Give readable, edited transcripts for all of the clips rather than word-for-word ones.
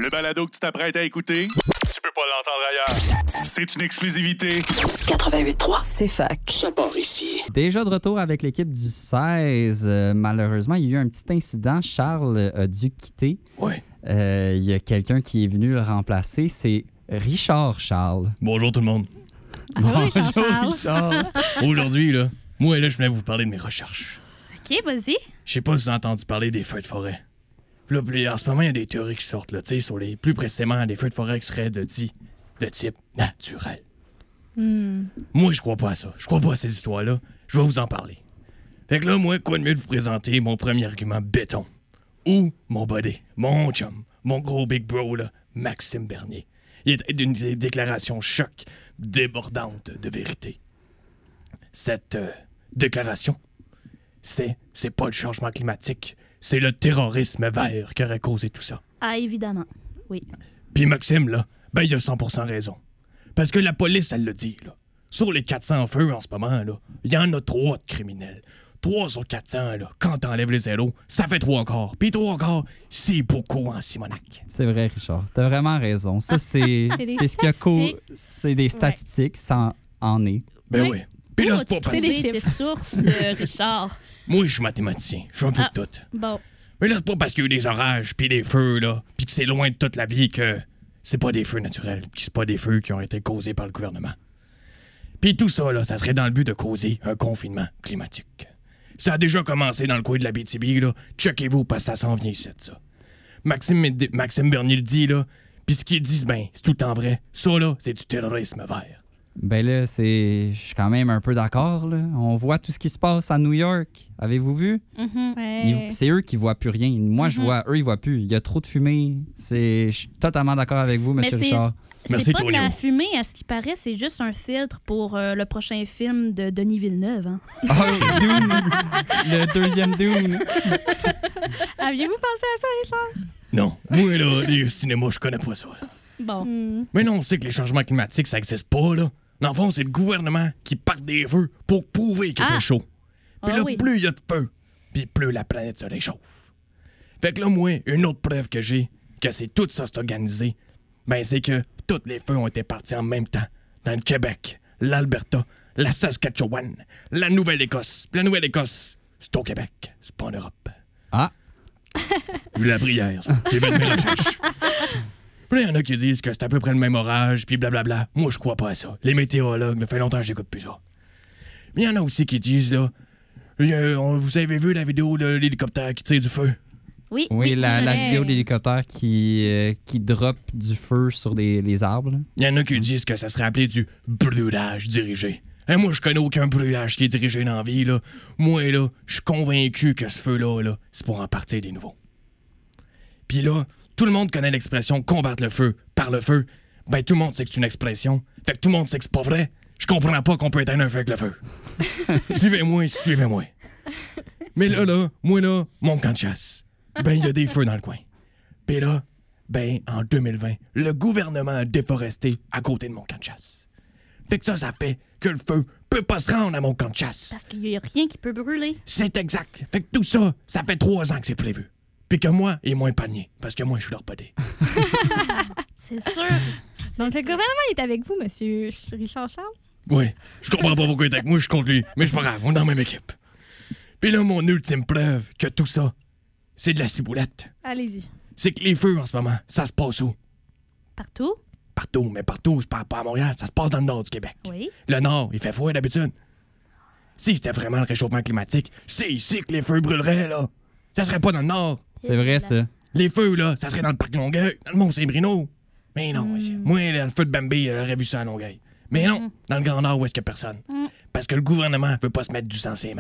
Le balado que tu t'apprêtes à écouter, tu peux pas l'entendre ailleurs. C'est une exclusivité. 88.3, c'est fac. Ça part ici. Déjà de retour avec l'équipe du 16. Malheureusement, il y a eu un petit incident. Charles a dû quitter. Ouais. Il y a quelqu'un qui est venu le remplacer. C'est Richard Charles. Bonjour tout le monde. Bonjour, Richard. Aujourd'hui, là, moi, là, je venais vous parler de mes recherches. OK, vas-y. Je sais pas si vous avez entendu parler des feux de forêt. Puis là, en ce moment, il y a des théories qui sortent, là, tu sais, sur les plus précisément des feux de forêt qui seraient de type naturel. Moi, je crois pas à ça. Je crois pas à ces histoires-là. Je vais vous en parler. Fait que là, moi, quoi de mieux de vous présenter mon premier argument béton. Ou mon buddy, mon chum, mon gros big bro, là, Maxime Bernier. Il est d'une déclaration choc débordante de vérité. Cette déclaration, c'est pas le changement climatique, c'est le terrorisme vert qui aurait causé tout ça. Ah, évidemment. Oui. Puis Maxime, là, ben il a 100% raison. Parce que la police, elle le dit, là. Sur les 400 feux en ce moment, là, il y en a 3 de criminels. 3 sur 400, là, quand t'enlèves les zéros, ça fait 3 quarts. Puis 3 quarts, c'est beaucoup en Simonac. C'est vrai, Richard. T'as vraiment raison. Ça, c'est ce qu'il y a c'est des statistiques, ça en est. Ben oui. Puis là, c'est pas parce que... C'est tes sources, Richard. Moi, je suis mathématicien. Je suis un peu de tout. Bon. Mais là, c'est pas parce qu'il y a eu des orages, puis des feux, là, puis que c'est loin de toute la vie que c'est pas des feux naturels, puis que c'est pas des feux qui ont été causés par le gouvernement. Puis tout ça, là, ça serait dans le but de causer un confinement climatique. Ça a déjà commencé dans le coin de la BTB, là. Checkez-vous, parce que ça s'en vient ici, ça. Maxime Bernier le dit, là, puis ce qu'il dit, ben, c'est tout le temps vrai. Ça, là, c'est du terrorisme vert. Ben là, je suis quand même un peu d'accord, là. On voit tout ce qui se passe à New York. Avez-vous vu? Ouais. C'est eux qui voient plus rien. Moi, je vois, eux, ils voient plus. Il y a trop de fumée. Je suis totalement d'accord avec vous, M. Richard. Merci, C'est pas Tonio. de la fumée, à ce qui paraît, c'est juste un filtre pour le prochain film de Denis Villeneuve. Hein? Oh, Dune! Le deuxième Dune. Aviez-vous pensé à ça, Richard? Non, moi, là, les cinémas, je connais pas ça. Bon. Mais non, on sait que les changements climatiques, ça existe pas, là. Dans le fond, c'est le gouvernement qui part des feux pour prouver qu'il fait chaud. Puis là, oui. plus il y a de feu, puis plus la planète se réchauffe. Fait que là, moi, une autre preuve que j'ai, que c'est tout ça, c'est organisé, ben c'est que tous les feux ont été partis en même temps. Dans le Québec, l'Alberta, la Saskatchewan, la Nouvelle-Écosse. Puis la Nouvelle-Écosse, c'est au Québec, c'est pas en Europe. Ah! Je l'ai appris hier, ça. J'ai fait de mes recherches. Puis là, il y en a qui disent que c'est à peu près le même orage, puis blablabla. Moi, je crois pas à ça. Les météorologues, ça fait longtemps que j'écoute plus ça. Mais il y en a aussi qui disent, là, vous avez vu la vidéo de l'hélicoptère qui tire du feu? Oui, Oui, la je l'ai. vidéo d'hélicoptère qui drop du feu sur les arbres. là. Il y en a qui disent que ça serait appelé du brûlage dirigé. Hein, moi, je connais aucun brûlage qui est dirigé dans la vie, là. Moi, là, je suis convaincu que ce feu-là, là, c'est pour en partir des nouveaux. Puis là, tout le monde connaît l'expression « combattre le feu par le feu ». Ben, tout le monde sait que c'est une expression. Fait que tout le monde sait que c'est pas vrai. Je comprends pas qu'on peut éteindre un feu avec le feu. Suivez-moi, suivez-moi. Mais là, moi, là, mon camp de chasse, ben, il y a des feux dans le coin. Puis là, ben, en 2020, le gouvernement a déforesté à côté de mon camp de chasse. Fait que ça fait que le feu peut pas se rendre à mon camp de chasse. Parce qu'il y a rien qui peut brûler. C'est exact. Fait que tout ça, ça fait 3 ans que c'est prévu. Puis que moi, il est moins panier, parce que moi, je suis leur podé. C'est sûr. Donc, le gouvernement est avec vous, monsieur Richard Charles? Oui, je comprends pas pourquoi il est avec moi, je suis contre lui, mais c'est pas grave, on est dans la même équipe. Puis là, mon ultime preuve que tout ça, c'est de la ciboulette. Allez-y. C'est que les feux, en ce moment, ça se passe où? Partout? Partout, mais partout, c'est pas à Montréal, ça se passe dans le nord du Québec. Oui. Le nord, il fait froid d'habitude. Si c'était vraiment le réchauffement climatique, c'est ici que les feux brûleraient, là. Ça serait pas dans le nord. C'est vrai, ça. Les feux, là, ça serait dans le parc Longueuil, dans le Mont-Saint-Bruno. Mais non, monsieur. Moi, là, le feu de Bambi, j'aurais vu ça à Longueuil. Mais non, dans le Grand Nord, où est-ce qu'il y a personne? Parce que le gouvernement veut pas se mettre du sang sur ses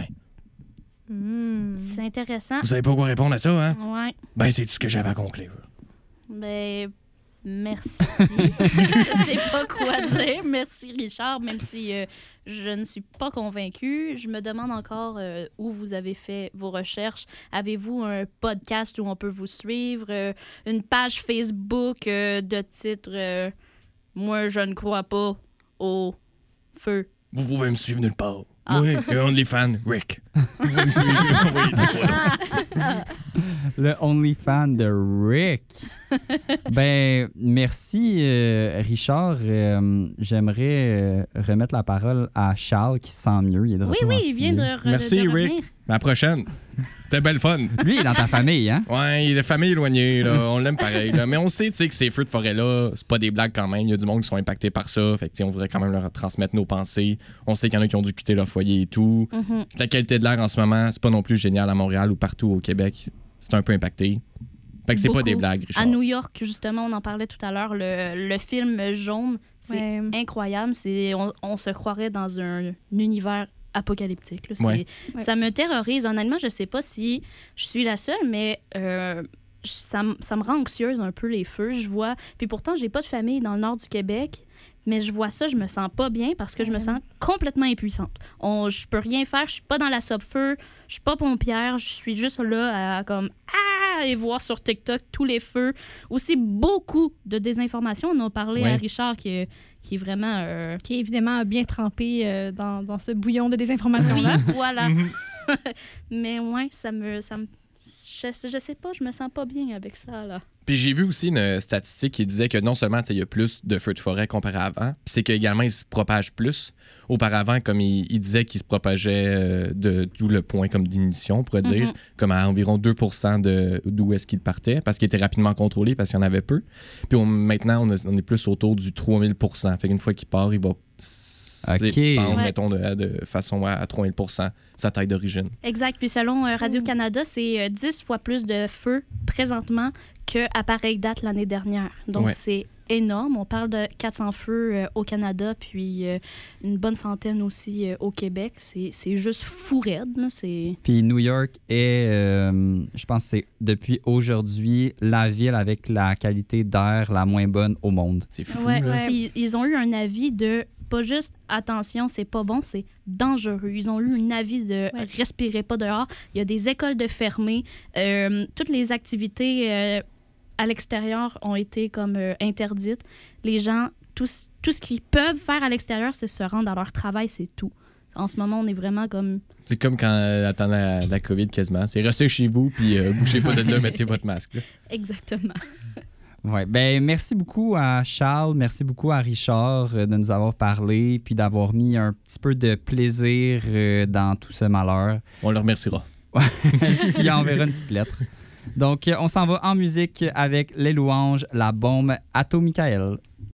mains. C'est intéressant. Vous savez pas quoi répondre à ça, hein? Ouais. Ben, c'est tout ce que j'avais à conclure. Ben, merci. Je sais pas quoi dire. Merci, Richard, même si je ne suis pas convaincue. Je me demande encore où vous avez fait vos recherches. Avez-vous un podcast où on peut vous suivre? Une page Facebook de titre Moi, je ne crois pas au feu vous pouvez me suivre nulle part. Ah. Oui, le OnlyFans, Rick. Vous pouvez me suivre. Envoyez des photos. Le OnlyFans de Rick. Ben, merci, Richard. J'aimerais remettre la parole à Charles qui se sent mieux. Il est de retour en il vient studio. Merci, de Rick. revenir. À la prochaine. C'était belle fun. Lui, il est dans ta famille, hein? Ouais, il est de famille éloignée, là. On l'aime pareil, là. Mais on sait, tu sais, que ces feux de forêt-là, c'est pas des blagues quand même. Il y a du monde qui sont impactés par ça. Fait que, tu sais, on voudrait quand même leur transmettre nos pensées. On sait qu'il y en a qui ont dû quitter leur foyer et tout. La qualité de l'air en ce moment, c'est pas non plus génial à Montréal ou partout au Québec. C'est un peu impacté. Fait que c'est pas Beaucoup. des blagues, Richard. À New York, justement, on en parlait tout à l'heure, le film Jaune, c'est Ouais. incroyable. On se croirait dans un univers apocalyptique. Là. Ouais. Ça me terrorise. Honnêtement, je sais pas si je suis la seule, mais ça me rend anxieuse un peu, les feux. Je vois... Puis pourtant, j'ai pas de famille dans le nord du Québec, mais je vois ça, je me sens pas bien parce que je me sens complètement impuissante. Je peux rien faire, je suis pas dans la sope-feu, je suis pas pompière, je suis juste là à comme... et voir sur TikTok tous les feux. Aussi, beaucoup de désinformation. On a parlé à Richard qui est vraiment... Qui est évidemment bien trempé dans ce bouillon de désinformation-là. Oui, voilà. Mais ouais, ça me je sais pas, je me sens pas bien avec ça, là. Puis j'ai vu aussi une statistique qui disait que non seulement il y a plus de feux de forêt comparé à avant, puis c'est qu'également ils se propagent plus. Auparavant, comme il disait qu'ils se propageaient d'où le point comme d'ignition, on pourrait dire, comme à environ 2% d'où est-ce qu'ils partaient, parce qu'ils étaient rapidement contrôlés, parce qu'il y en avait peu. Puis maintenant, on est plus autour du 3000%. Fait qu'une fois qu'il part, il va s'épandre, mettons, de façon à 3000% sa taille d'origine. Exact. Puis selon Radio-Canada, c'est 10 fois plus de feux présentement qu'à pareille date l'année dernière. Donc, c'est énorme. On parle de 400 feux au Canada, puis une bonne centaine aussi au Québec. C'est juste fou raide. Là. Puis New York est, je pense que c'est depuis aujourd'hui, la ville avec la qualité d'air la moins bonne au monde. C'est fou, là. Ils ont eu un avis de pas juste attention, c'est pas bon, c'est dangereux. Ils ont eu un avis de respirer pas dehors. Il y a des écoles de fermées. Toutes les activités à l'extérieur ont été comme interdites. Les gens, tout ce qu'ils peuvent faire à l'extérieur, c'est se rendre à leur travail, c'est tout. En ce moment, on est vraiment comme... C'est comme quand attendait la COVID quasiment. C'est restez chez vous, puis bougez pas de là, mettez votre masque. Là. Exactement. Ouais, ben merci beaucoup à Charles, merci beaucoup à Richard de nous avoir parlé, puis d'avoir mis un petit peu de plaisir dans tout ce malheur. On le remerciera. Tu y enverras une petite lettre. Donc, on s'en va en musique avec Les Louanges, la bombe Atomicaël.